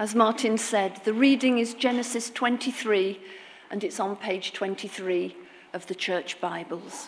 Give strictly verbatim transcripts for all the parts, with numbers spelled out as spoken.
As Martin said, the reading is Genesis twenty-three, and it's on page twenty-three of the church Bibles.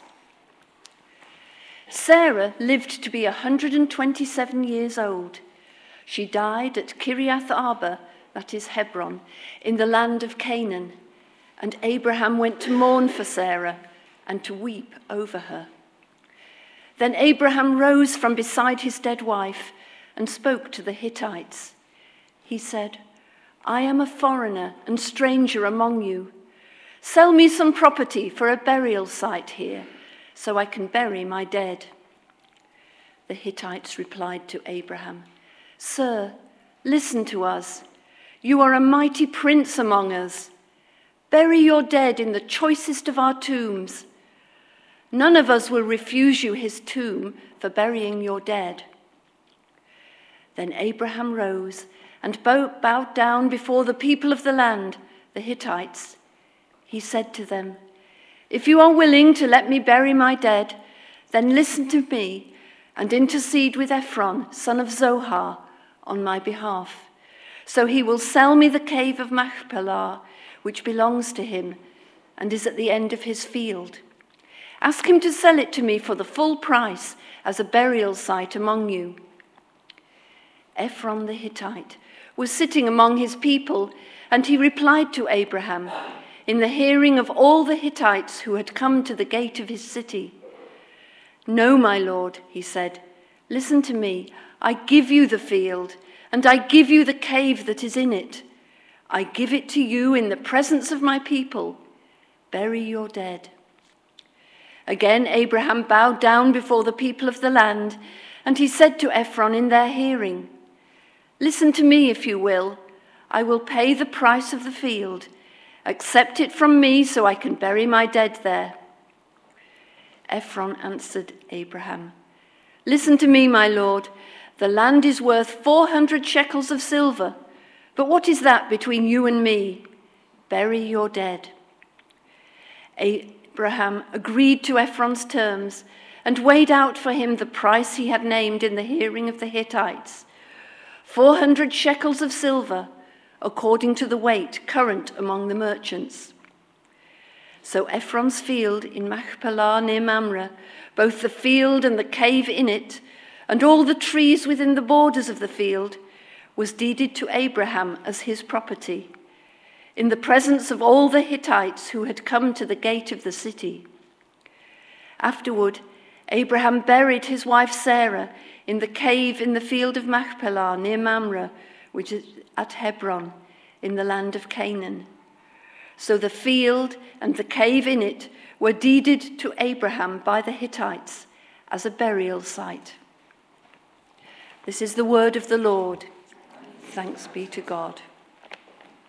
Sarah lived to be one hundred twenty-seven years old. She died at Kiriath Arba, that is Hebron, in the land of Canaan, and Abraham went to mourn for Sarah and to weep over her. Then Abraham rose from beside his dead wife and spoke to the Hittites. He said, "I am a foreigner and stranger among you. Sell me some property for a burial site here, so I can bury my dead." The Hittites replied to Abraham, "Sir, listen to us. You are a mighty prince among us. Bury your dead in the choicest of our tombs. None of us will refuse you his tomb for burying your dead." Then Abraham rose and bowed down before the people of the land, the Hittites. He said to them, "If you are willing to let me bury my dead, then listen to me and intercede with Ephron, son of Zohar, on my behalf. So he will sell me the cave of Machpelah, which belongs to him and is at the end of his field. Ask him to sell it to me for the full price as a burial site among you." Ephron the Hittite was sitting among his people, and he replied to Abraham in the hearing of all the Hittites who had come to the gate of his city. "No, my lord," he said, "listen to me. I give you the field, and I give you the cave that is in it. I give it to you in the presence of my people. Bury your dead." Again Abraham bowed down before the people of the land, and he said to Ephron in their hearing, "Listen to me if you will. I will pay the price of the field. Accept it from me so I can bury my dead there." Ephron answered Abraham, "Listen to me, my lord. The land is worth four hundred shekels of silver. But what is that between you and me? Bury your dead." Abraham agreed to Ephron's terms and weighed out for him the price he had named in the hearing of the Hittites, four hundred shekels of silver, according to the weight current among the merchants. So Ephron's field in Machpelah near Mamre, both the field and the cave in it, and all the trees within the borders of the field, was deeded to Abraham as his property, in the presence of all the Hittites who had come to the gate of the city. Afterward, Abraham buried his wife Sarah in the cave in the field of Machpelah near Mamre, which is at Hebron, in the land of Canaan. So the field and the cave in it were deeded to Abraham by the Hittites as a burial site. This is the word of the Lord. Thanks be to God.